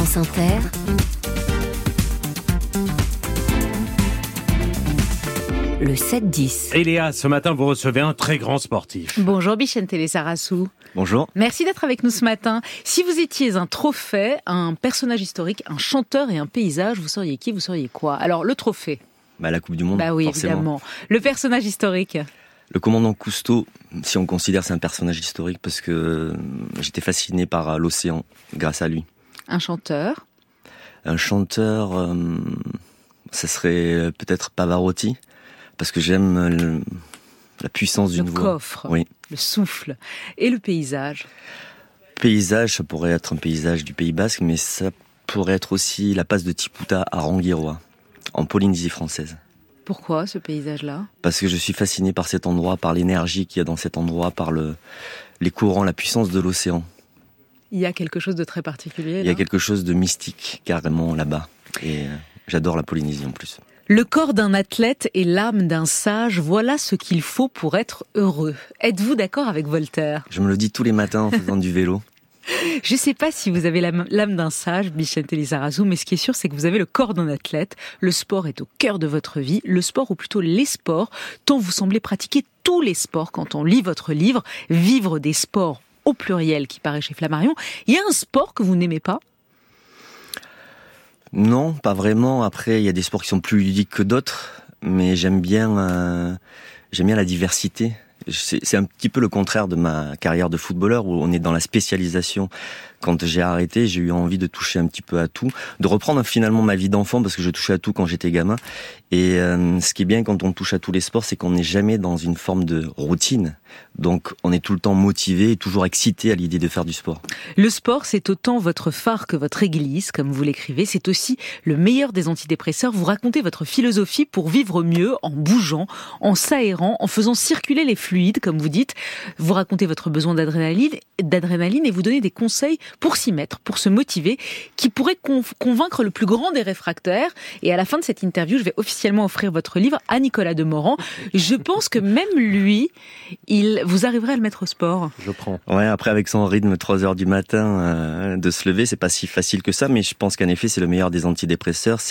France Inter, le 7-10. Et Léa, ce matin, vous recevez un très grand sportif. Bonjour Bichente Lizarazu. Bonjour. Merci d'être avec nous ce matin. Si vous étiez un trophée, un personnage historique, un chanteur et un paysage, vous seriez qui, vous seriez quoi? Alors, le trophée. La Coupe du Monde, oui, forcément. Évidemment. Le personnage historique. Le commandant Cousteau, si on considère c'est un personnage historique, parce que j'étais fasciné par l'océan grâce à lui. Un chanteur. Un chanteur, ça serait peut-être Pavarotti, parce que j'aime la puissance d'une voix. Le coffre, oui. Le souffle. Et le paysage. Paysage, ça pourrait être un paysage du Pays Basque, mais ça pourrait être aussi la passe de Tipouta à Rangiroa, en Polynésie française. Pourquoi ce paysage-là? Parce que je suis fasciné par cet endroit, par l'énergie qu'il y a dans cet endroit, par les courants, la puissance de l'océan. Il y a quelque chose de très particulier là. Il y a quelque chose de mystique carrément là-bas. Et j'adore la Polynésie en plus. Le corps d'un athlète et l'âme d'un sage, voilà ce qu'il faut pour être heureux. Êtes-vous d'accord avec Voltaire? Je me le dis tous les matins en faisant du vélo. Je ne sais pas si vous avez l'âme d'un sage, Bichente Lizarazu, mais ce qui est sûr, c'est que vous avez le corps d'un athlète. Le sport est au cœur de votre vie. Le sport, ou plutôt les sports, tant vous semblez pratiquer tous les sports quand on lit votre livre « Vivre des sports » au pluriel qui paraît chez Flammarion. Il y a un sport que vous n'aimez pas? Non, pas vraiment. Après, il y a des sports qui sont plus ludiques que d'autres, mais j'aime bien la diversité. C'est un petit peu le contraire de ma carrière de footballeur où on est dans la spécialisation. Quand j'ai arrêté, j'ai eu envie de toucher un petit peu à tout, de reprendre finalement ma vie d'enfant parce que je touchais à tout quand j'étais gamin. Et ce qui est bien quand on touche à tous les sports, c'est qu'on n'est jamais dans une forme de routine. Donc on est tout le temps motivé et toujours excité à l'idée de faire du sport. Le sport, c'est autant votre phare que votre église, comme vous l'écrivez. C'est aussi le meilleur des antidépresseurs. Vous racontez votre philosophie pour vivre mieux en bougeant, en s'aérant, en faisant circuler les fluides, comme vous dites. Vous racontez votre besoin d'adrénaline et vous donnez des conseils pour s'y mettre, pour se motiver, qui pourrait convaincre le plus grand des réfractaires. Et à la fin de cette interview, je vais officiellement offrir votre livre à Nicolas Demorand. Je pense que même lui, vous arriverez à le mettre au sport. Je prends. Ouais, après avec son rythme 3h du matin, de se lever, c'est pas si facile que ça, mais je pense qu'en effet, c'est le meilleur des antidépresseurs.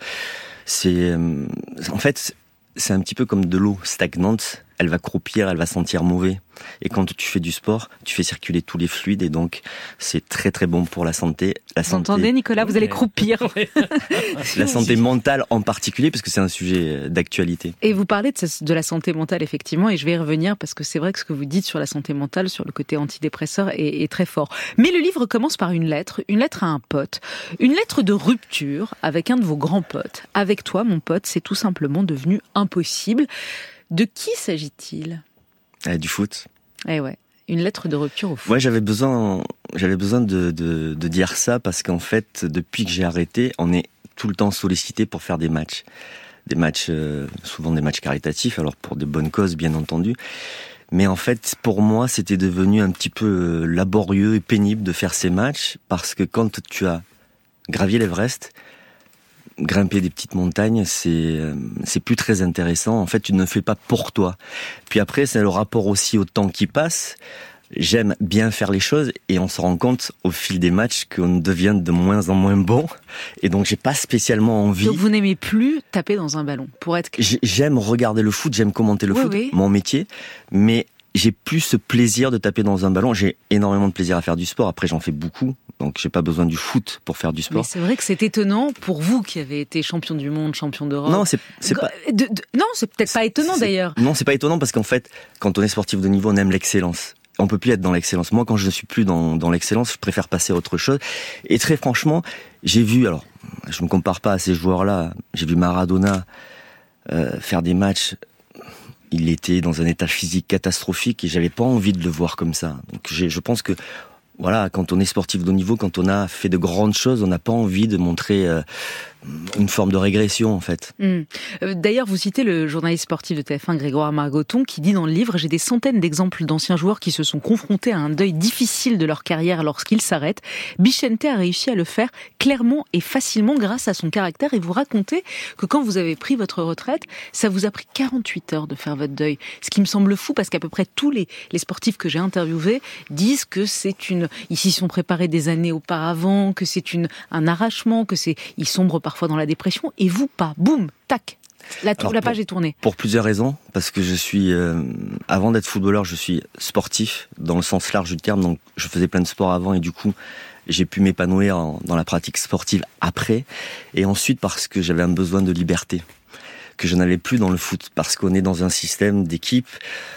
En fait, c'est un petit peu comme de l'eau stagnante. Elle va croupir, elle va sentir mauvais. Et quand tu fais du sport, tu fais circuler tous les fluides et donc c'est très très bon pour la santé. Vous entendez Nicolas, vous allez croupir. La santé mentale en particulier parce que c'est un sujet d'actualité. Et vous parlez de la santé mentale effectivement et je vais y revenir parce que c'est vrai que ce que vous dites sur la santé mentale, sur le côté antidépresseur est très fort. Mais le livre commence par une lettre à un pote, une lettre de rupture avec un de vos grands potes. Avec toi mon pote, c'est tout simplement devenu impossible. De qui s'agit-il ? Du foot. Eh ouais, une lettre de rupture au foot. Ouais, j'avais besoin de dire ça parce qu'en fait, depuis que j'ai arrêté, on est tout le temps sollicité pour faire des matchs. Souvent des matchs caritatifs, alors pour de bonnes causes, bien entendu. Mais en fait, pour moi, c'était devenu un petit peu laborieux et pénible de faire ces matchs parce que quand tu as gravi l'Everest, grimper des petites montagnes, c'est plus très intéressant. En fait, tu ne le fais pas pour toi. Puis après, c'est le rapport aussi au temps qui passe. J'aime bien faire les choses et on se rend compte au fil des matchs qu'on devient de moins en moins bon. Et donc, j'ai pas spécialement envie. Donc, vous n'aimez plus taper dans un ballon pour être. J'aime regarder le foot, j'aime commenter le foot, oui. Mon métier, mais j'ai plus ce plaisir de taper dans un ballon. J'ai énormément de plaisir à faire du sport. Après, j'en fais beaucoup. Donc, j'ai pas besoin du foot pour faire du sport. Mais c'est vrai que c'est étonnant pour vous qui avez été champion du monde, champion d'Europe. Non, c'est pas. Non, c'est peut-être pas étonnant d'ailleurs. Non, c'est pas étonnant parce qu'en fait, quand on est sportif de niveau, on aime l'excellence. On peut plus être dans l'excellence. Moi, quand je ne suis plus dans l'excellence, je préfère passer à autre chose. Et très franchement, j'ai vu, alors, je me compare pas à ces joueurs-là. J'ai vu Maradona faire des matchs. Il était dans un état physique catastrophique et j'avais pas envie de le voir comme ça. Donc, je pense que voilà, quand on est sportif de haut niveau, quand on a fait de grandes choses, on n'a pas envie de montrer une forme de régression en fait. D'ailleurs, vous citez le journaliste sportif de TF1 Grégoire Margoton qui dit dans le livre « J'ai des centaines d'exemples d'anciens joueurs qui se sont confrontés à un deuil difficile de leur carrière lorsqu'ils s'arrêtent. Bichente a réussi à le faire clairement et facilement grâce à son caractère. » Et vous racontez que quand vous avez pris votre retraite, ça vous a pris 48 heures de faire votre deuil. Ce qui me semble fou parce qu'à peu près tous les sportifs que j'ai interviewés disent que ils s'y sont préparés des années auparavant, que c'est un arrachement, ils sombrent parfois dans la dépression, et vous pas. Boum, tac. La page est tournée. Pour plusieurs raisons, parce que je suis, avant d'être footballeur, je suis sportif, dans le sens large du terme, donc je faisais plein de sports avant, et du coup, j'ai pu m'épanouir dans la pratique sportive après, et ensuite parce que j'avais un besoin de liberté, que je n'avais plus dans le foot, parce qu'on est dans un système d'équipe,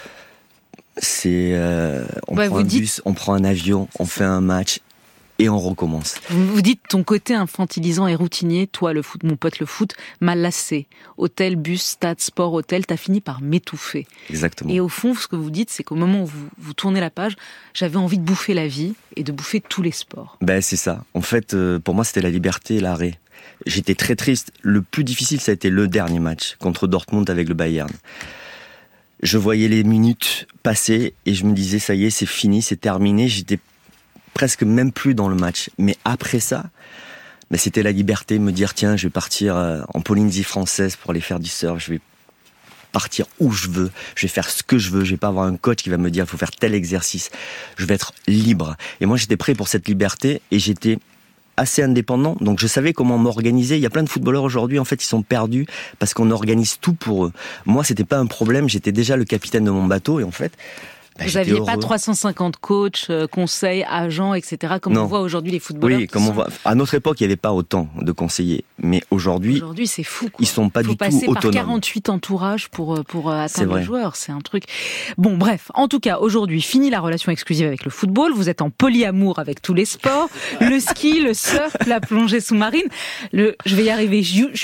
on prend un bus, on prend un avion, on fait un match, et on recommence. Vous dites ton côté infantilisant et routinier, toi le foot, mon pote le foot, m'a lassé. Hôtel, bus, stade, sport, hôtel, t'as fini par m'étouffer. Exactement. Et au fond, ce que vous dites, c'est qu'au moment où vous tournez la page, j'avais envie de bouffer la vie et de bouffer tous les sports. C'est ça. En fait, pour moi, c'était la liberté et l'arrêt. J'étais très triste. Le plus difficile, ça a été le dernier match contre Dortmund avec le Bayern. Je voyais les minutes passer et je me disais, ça y est, c'est fini, c'est terminé. J'étais presque même plus dans le match. Mais après ça, c'était la liberté, me dire tiens, je vais partir en Polynésie française pour aller faire du surf, je vais partir où je veux, je vais faire ce que je veux, je vais pas avoir un coach qui va me dire il faut faire tel exercice, je vais être libre. Et moi j'étais prêt pour cette liberté et j'étais assez indépendant, donc je savais comment m'organiser. Il y a plein de footballeurs aujourd'hui, en fait, ils sont perdus parce qu'on organise tout pour eux. Moi, c'était pas un problème, j'étais déjà le capitaine de mon bateau et en fait, vous n'aviez pas 350 coachs, conseils, agents, etc. Comme on voit aujourd'hui les footballeurs. Oui, on voit. À notre époque, il n'y avait pas autant de conseillers. Mais aujourd'hui c'est fou, quoi. Ils sont pas du tout autonomes. Faut passer par 48 entourages pour atteindre les joueurs. C'est un truc. Bon, bref. En tout cas, aujourd'hui, fini la relation exclusive avec le football. Vous êtes en polyamour avec tous les sports. Le ski, le surf, la plongée sous-marine. Je vais y arriver.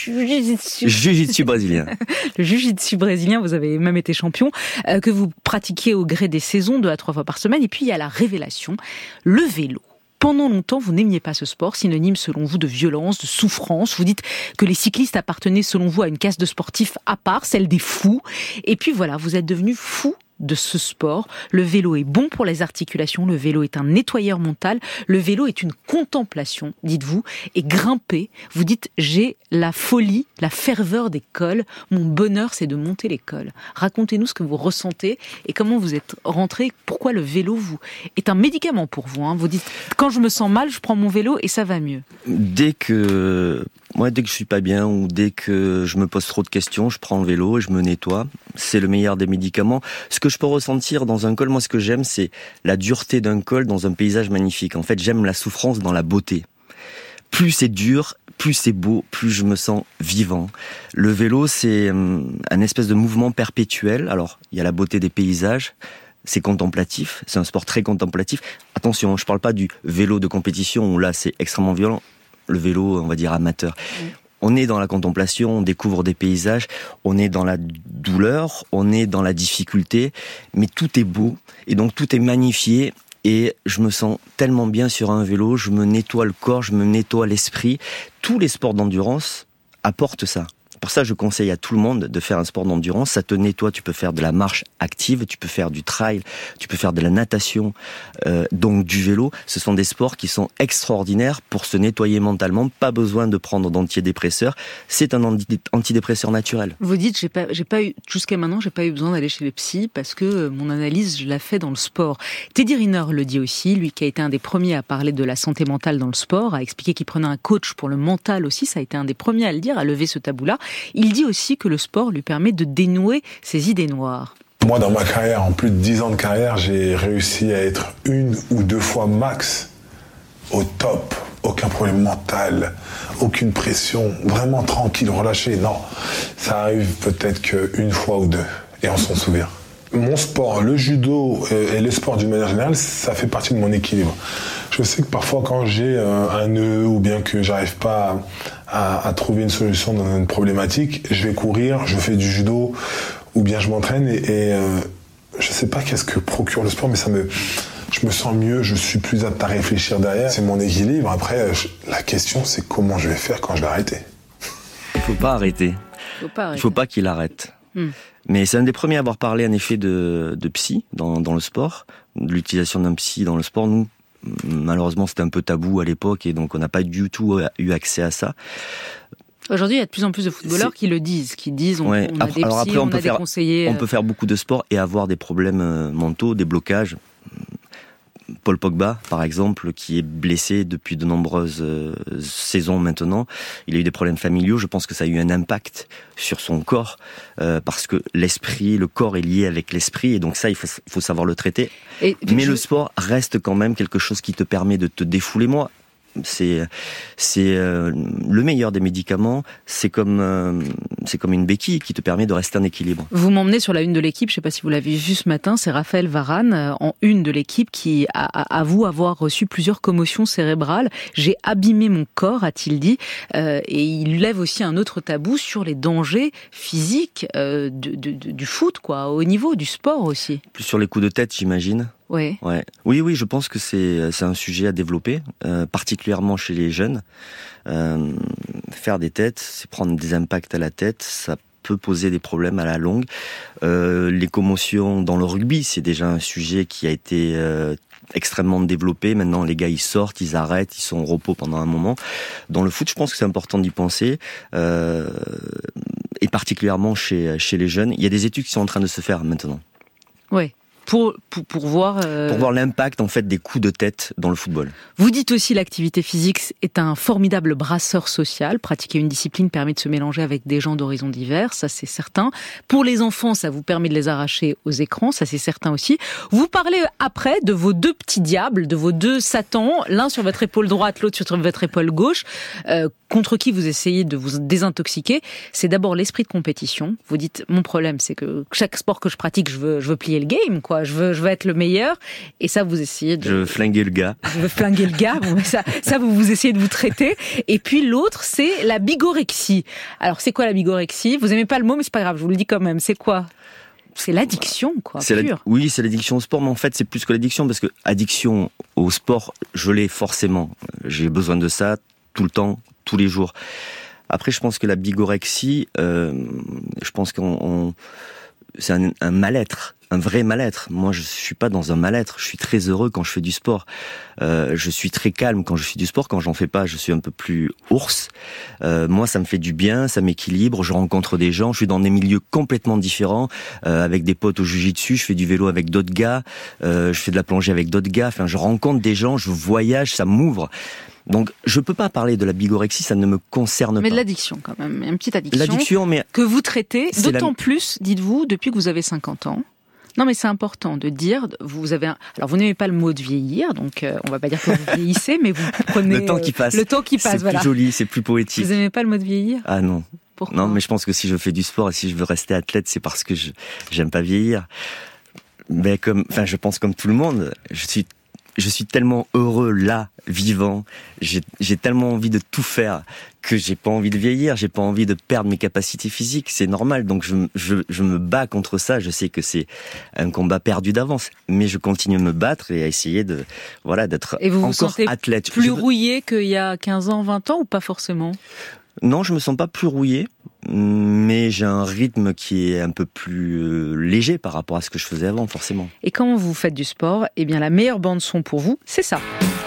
Jiu-jitsu brésilien. Le jiu-jitsu brésilien, vous avez même été champion, que vous pratiquez au gré des saisons, 2 à 3 fois par semaine. Et puis, il y a la révélation, le vélo. Pendant longtemps, vous n'aimiez pas ce sport, synonyme selon vous de violence, de souffrance. Vous dites que les cyclistes appartenaient selon vous à une caste de sportifs à part, celle des fous. Et puis voilà, vous êtes devenu fou de ce sport. Le vélo est bon pour les articulations, le vélo est un nettoyeur mental, le vélo est une contemplation, dites-vous, et grimper, vous dites j'ai la folie, la ferveur des cols, mon bonheur c'est de monter les cols. Racontez-nous ce que vous ressentez et comment vous êtes rentré, pourquoi le vélo est un médicament pour vous. Vous dites quand je me sens mal, je prends mon vélo et ça va mieux. Dès que je suis pas bien ou dès que je me pose trop de questions, je prends le vélo et je me nettoie. C'est le meilleur des médicaments. Ce que je peux ressentir dans un col, moi ce que j'aime, c'est la dureté d'un col dans un paysage magnifique. En fait, j'aime la souffrance dans la beauté. Plus c'est dur, plus c'est beau, plus je me sens vivant. Le vélo, c'est un espèce de mouvement perpétuel. Alors, il y a la beauté des paysages, c'est contemplatif, c'est un sport très contemplatif. Attention, je parle pas du vélo de compétition où là c'est extrêmement violent. Le vélo, on va dire amateur. On est dans la contemplation, on découvre des paysages, on est dans la douleur, on est dans la difficulté, mais tout est beau et donc tout est magnifié et je me sens tellement bien sur un vélo, je me nettoie le corps, je me nettoie l'esprit. Tous les sports d'endurance apportent ça. Pour ça, je conseille à tout le monde de faire un sport d'endurance. Ça te nettoie, tu peux faire de la marche active, tu peux faire du trail, tu peux faire de la natation, donc du vélo. Ce sont des sports qui sont extraordinaires pour se nettoyer mentalement. Pas besoin de prendre d'antidépresseurs. C'est un antidépresseur naturel. Vous dites, jusqu'à maintenant, j'ai pas eu besoin d'aller chez le psy parce que mon analyse, je la fais dans le sport. Teddy Riner le dit aussi, lui qui a été un des premiers à parler de la santé mentale dans le sport, à expliquer qu'il prenait un coach pour le mental aussi. Ça a été un des premiers à le dire, à lever ce tabou-là. Il dit aussi que le sport lui permet de dénouer ses idées noires. Moi, dans ma carrière, en plus de 10 ans de carrière, j'ai réussi à être 1 ou 2 fois max au top. Aucun problème mental, aucune pression, vraiment tranquille, relâché. Non, ça arrive peut-être qu'une fois ou 2, et on s'en souvient. Mon sport, le judo et le sport d'une manière générale, ça fait partie de mon équilibre. Je sais que parfois quand j'ai un nœud ou bien que j'arrive pas à trouver une solution dans une problématique, je vais courir, je fais du judo ou bien je m'entraîne et je sais pas qu'est-ce que procure le sport, mais je me sens mieux, je suis plus apte à réfléchir derrière. C'est mon équilibre. Après, la question c'est comment je vais faire quand je vais arrêter. faut pas arrêter. Il faut pas qu'il arrête. Mais c'est un des premiers à avoir parlé en effet de psy dans le sport, de l'utilisation d'un psy dans le sport. Nous, malheureusement, c'était un peu tabou à l'époque et donc on n'a pas du tout eu accès à ça. Aujourd'hui, il y a de plus en plus de footballeurs qui le disent, on a des psys, après, on a des conseillers. On peut faire beaucoup de sport et avoir des problèmes mentaux, des blocages. Paul Pogba, par exemple, qui est blessé depuis de nombreuses saisons maintenant. Il a eu des problèmes familiaux. Je pense que ça a eu un impact sur son corps parce que le corps est lié avec l'esprit et donc ça, il faut savoir le traiter. Mais le sport reste quand même quelque chose qui te permet de te défouler. Moi, c'est le meilleur des médicaments. C'est comme une béquille qui te permet de rester en équilibre. Vous m'emmenez sur la une de l'équipe. Je ne sais pas si vous l'avez vu ce matin. C'est Raphaël Varane en une de l'équipe qui avoue avoir reçu plusieurs commotions cérébrales. J'ai abîmé mon corps, a-t-il dit. Et il lève aussi un autre tabou sur les dangers physiques du foot, quoi, au niveau du sport aussi. Plus sur les coups de tête, j'imagine. Ouais. Oui, je pense que c'est un sujet à développer, particulièrement chez les jeunes. Faire des têtes, c'est prendre des impacts à la tête, ça peut poser des problèmes à la longue. Les commotions dans le rugby, c'est déjà un sujet qui a été extrêmement développé. Maintenant, les gars, ils sortent, ils arrêtent, ils sont au repos pendant un moment. Dans le foot, je pense que c'est important d'y penser. Et particulièrement chez les jeunes. Il y a des études qui sont en train de se faire maintenant. Ouais. Pour voir... Pour voir l'impact en fait des coups de tête dans le football. Vous dites aussi l'activité physique est un formidable brasseur social. Pratiquer une discipline permet de se mélanger avec des gens d'horizons divers, ça c'est certain. Pour les enfants, ça vous permet de les arracher aux écrans, ça c'est certain aussi. Vous parlez après de vos deux petits diables, de vos deux satans, l'un sur votre épaule droite, l'autre sur votre épaule gauche, contre qui vous essayez de vous désintoxiquer. C'est d'abord l'esprit de compétition. Vous dites, mon problème c'est que chaque sport que je pratique, je veux plier le game, quoi. Je veux être le meilleur. Et ça, vous essayez de... Je veux flinguer le gars. Je veux flinguer le gars. Bon, ça, vous essayez de vous traiter. Et puis l'autre, c'est la bigorexie. Alors, c'est quoi la bigorexie ? Vous aimez pas le mot, mais c'est pas grave, je vous le dis quand même. C'est quoi ? C'est l'addiction, quoi, pure. Oui, c'est l'addiction au sport, mais en fait, c'est plus que l'addiction, parce que addiction au sport, je l'ai forcément. J'ai besoin de ça tout le temps, tous les jours. Après, je pense que la bigorexie, je pense c'est un mal-être. Un vrai mal-être. Moi, je suis pas dans un mal-être. Je suis très heureux quand je fais du sport. Je suis très calme quand je fais du sport. Quand j'en fais pas, je suis un peu plus ours. Moi, ça me fait du bien, ça m'équilibre. Je rencontre des gens. Je suis dans des milieux complètement différents. Avec des potes au jiu-jitsu, je fais du vélo avec d'autres gars. Je fais de la plongée avec d'autres gars. Enfin, je rencontre des gens. Je voyage. Ça m'ouvre. Donc, je peux pas parler de la bigorexie, ça ne me concerne pas. Mais de l'addiction, quand même. Une petite addiction. L'addiction, mais... Que vous traitez, d'autant plus, dites-vous, depuis que vous avez 50 ans. Non, mais c'est important de dire, alors vous n'aimez pas le mot de vieillir, donc on va pas dire que vous vieillissez, mais vous prenez... Le temps qui passe. Le temps qui passe, voilà. C'est plus joli, c'est plus poétique. Vous n'aimez pas le mot de vieillir ? Ah non. Pourquoi ? Non, mais je pense que si je fais du sport et si je veux rester athlète, c'est parce que j'aime pas vieillir. Mais je pense comme tout le monde, je suis tellement heureux là, vivant. J'ai tellement envie de tout faire que j'ai pas envie de vieillir, j'ai pas envie de perdre mes capacités physiques. C'est normal, donc je me bats contre ça. Je sais que c'est un combat perdu d'avance, mais je continue à me battre et à essayer d'être encore athlète. Et vous vous sentez plus rouillé qu'il y a 15 ans, 20 ans ou pas forcément ? Non, je me sens pas plus rouillé, mais j'ai un rythme qui est un peu plus léger par rapport à ce que je faisais avant, forcément. Et quand vous faites du sport, eh bien la meilleure bande son pour vous, c'est ça.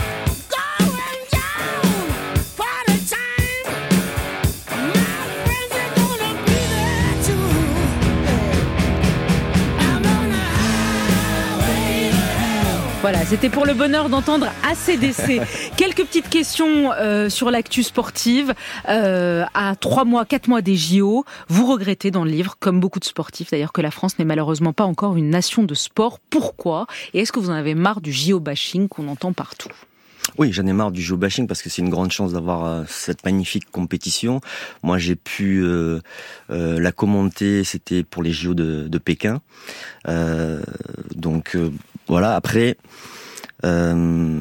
Voilà, c'était pour le bonheur d'entendre AC/DC. Quelques petites questions sur l'actu sportive. À 3 mois, 4 mois des JO, vous regrettez dans le livre, comme beaucoup de sportifs d'ailleurs, que la France n'est malheureusement pas encore une nation de sport. Pourquoi ? Et est-ce que vous en avez marre du JO-bashing qu'on entend partout ? Oui, j'en ai marre du JO-bashing parce que c'est une grande chance d'avoir cette magnifique compétition. Moi, j'ai pu la commenter, c'était pour les JO de Pékin. Voilà, après, je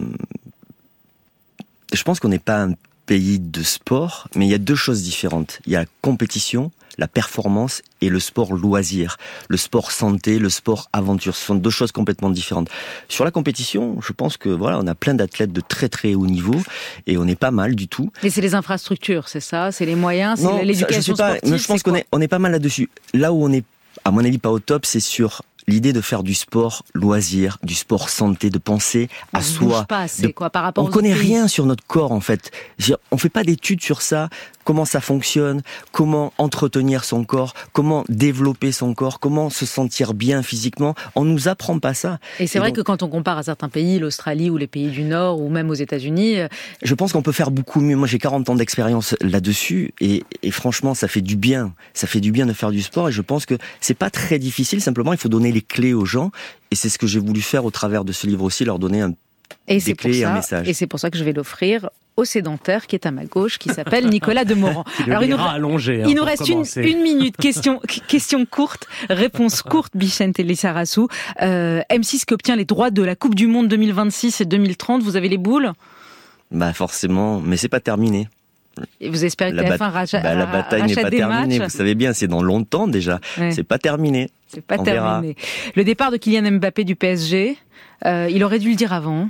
pense qu'on n'est pas un pays de sport, mais il y a deux choses différentes. Il y a la compétition la performance et le sport loisir, le sport santé, le sport aventure. Ce sont deux choses complètement différentes. Sur la compétition, je pense que voilà, on a plein d'athlètes de très très haut niveau et on est pas mal du tout. Mais c'est les infrastructures, c'est ça, c'est les moyens, c'est l'éducation sportive. Je pense qu'on est pas mal là-dessus. Là où on est, à mon avis, pas au top, c'est sur l'idée de faire du sport loisir, du sport santé, de penser à soi. Pas assez, par rapport on connaît rien sur notre corps en fait. On fait pas d'études sur ça. Comment ça fonctionne, comment entretenir son corps, comment développer son corps, comment se sentir bien physiquement. On nous apprend pas ça. Et c'est vrai que quand on compare à certains pays, l'Australie ou les pays du Nord ou même aux États-Unis... Je pense qu'on peut faire beaucoup mieux. Moi, j'ai 40 ans d'expérience là-dessus et franchement, ça fait du bien. Ça fait du bien de faire du sport et je pense que c'est pas très difficile. Simplement, il faut donner les clés aux gens et c'est ce que j'ai voulu faire au travers de ce livre aussi, leur donner des clés et un message. Et c'est pour ça que je vais l'offrir au sédentaire qui est à ma gauche, qui s'appelle Nicolas Demorand. Alors il nous reste une minute. Question courte, réponse courte, Bicente Lizarazu. M6 qui obtient les droits de la Coupe du Monde 2026 et 2030, vous avez les boules ? Bah forcément, mais c'est pas terminé. Et vous espérez que TF1 rachète des matchs ? La bataille n'est pas terminée, vous savez bien, c'est dans longtemps déjà. Ouais. C'est pas terminé. C'est pas terminé. Le départ de Kylian Mbappé du PSG, il aurait dû le dire avant.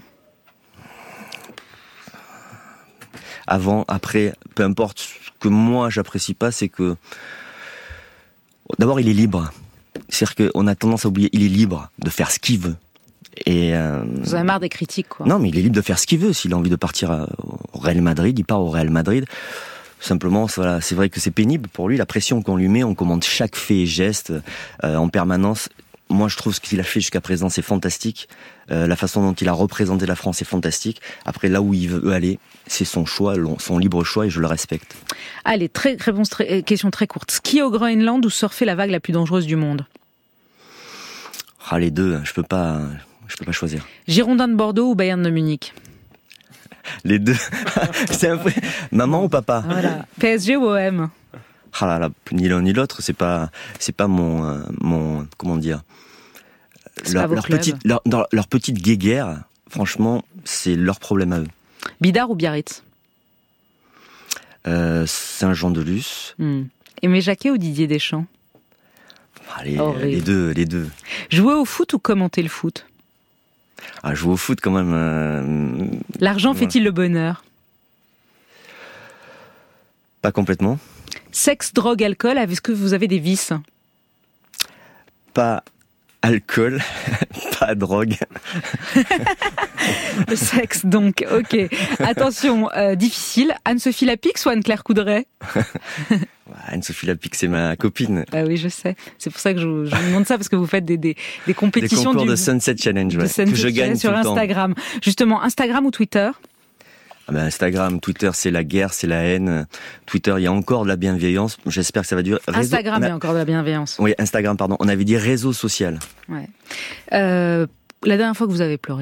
Avant, après, peu importe. Ce que moi j'apprécie pas, c'est que d'abord il est libre. C'est-à-dire qu'on a tendance à oublier, il est libre de faire ce qu'il veut. Et vous avez marre des critiques, quoi. Non, mais il est libre de faire ce qu'il veut. S'il a envie de partir au Real Madrid, il part au Real Madrid. Simplement, voilà, c'est vrai que c'est pénible pour lui. La pression qu'on lui met, on commande chaque fait et geste en permanence. Moi, je trouve ce qu'il a fait jusqu'à présent, c'est fantastique. La façon dont il a représenté la France est fantastique. Après, là où il veut aller, c'est son choix, son libre choix, et je le respecte. Allez, question très courte. Ski au Groenland ou surfer la vague la plus dangereuse du monde ? Les deux, je peux pas choisir. Girondins de Bordeaux ou Bayern de Munich ? Les deux. C'est un peu... Maman ou papa ? Voilà. PSG ou OM ? Ni l'un ni l'autre, c'est pas mon comment dire, leur petite guéguerre. Franchement, c'est leur problème à eux. Bidart ou Biarritz ? Saint-Jean-de-Luz. Aimé Jacquet ou Didier Deschamps ? Les deux. Jouer au foot ou commenter le foot ? Jouer au foot quand même. L'argent fait-il le bonheur ? Pas complètement. Sexe, drogue, alcool, est-ce que vous avez des vices ? Pas alcool, pas drogue. Le sexe, donc, ok. Attention, difficile. Anne-Sophie Lapix ou Anne-Claire Coudray ? Anne-Sophie Lapix, c'est ma copine. Ah oui, je sais. C'est pour ça que je vous demande ça, parce que vous faites des compétitions... Des concours de Sunset Challenge, que je gagne sur Instagram. Justement, Instagram ou Twitter ? Instagram, Twitter, c'est la guerre, c'est la haine. Twitter, il y a encore de la bienveillance. J'espère que ça va durer. Instagram, il y a encore de la bienveillance. Oui, Instagram, pardon. On avait dit réseau social. Ouais. La dernière fois que vous avez pleuré ?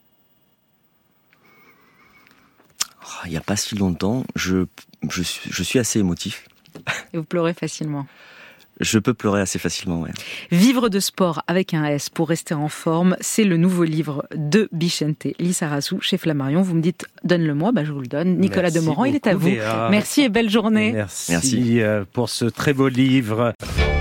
Il n'y a pas si longtemps. Je suis assez émotif. Et vous pleurez facilement ? Je peux pleurer assez facilement, ouais. Vivre de sport avec un S pour rester en forme, c'est le nouveau livre de Bicente Lizarazu chez Flammarion. Vous me dites, donne-le-moi, je vous le donne. Nicolas Demorand, il est à vous. Merci et belle journée. Merci pour ce très beau livre.